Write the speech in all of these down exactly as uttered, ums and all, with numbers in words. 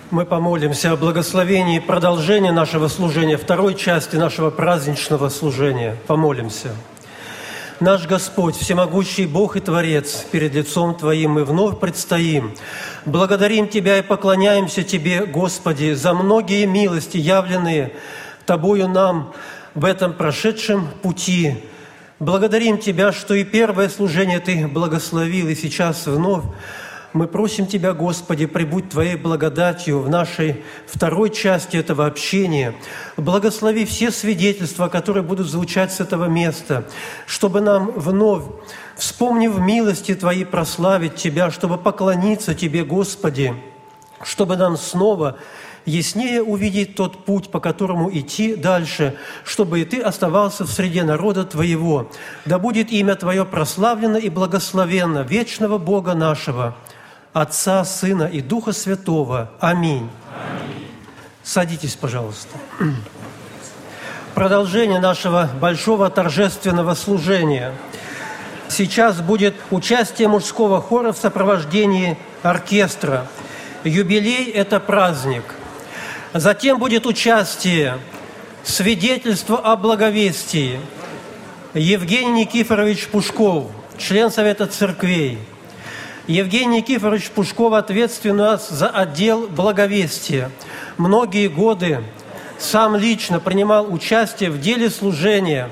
Мы помолимся о благословении и продолжении нашего служения, второй части нашего праздничного служения. Помолимся. Наш Господь, всемогущий Бог и Творец, перед лицом Твоим мы вновь предстоим. Благодарим Тебя и поклоняемся Тебе, Господи, за многие милости, явленные Тобою нам в этом прошедшем пути. Благодарим Тебя, что и первое служение Ты благословил, и сейчас вновь мы просим Тебя, Господи, прибудь Твоей благодатью в нашей второй части этого общения. Благослови все свидетельства, которые будут звучать с этого места, чтобы нам вновь, вспомнив милости Твои, прославить Тебя, чтобы поклониться Тебе, Господи, чтобы нам снова яснее увидеть тот путь, по которому идти дальше, чтобы и Ты оставался в среде народа Твоего. Да будет имя Твое прославлено и благословенно, вечного Бога нашего, Отца, Сына и Духа Святого. Аминь. Аминь. Садитесь, пожалуйста. Продолжение нашего большого торжественного служения. Сейчас будет участие мужского хора в сопровождении оркестра. Юбилей – это праздник. Затем будет участие, свидетельство о благовестии. Евгений Никифорович Пушков, член Совета Церквей. Евгений Никифорович Пушков ответственен у нас за отдел благовестия. Многие годы сам лично принимал участие в деле служения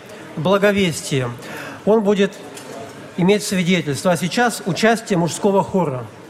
благовестия. Он будет иметь свидетельство. А сейчас участие мужского хора.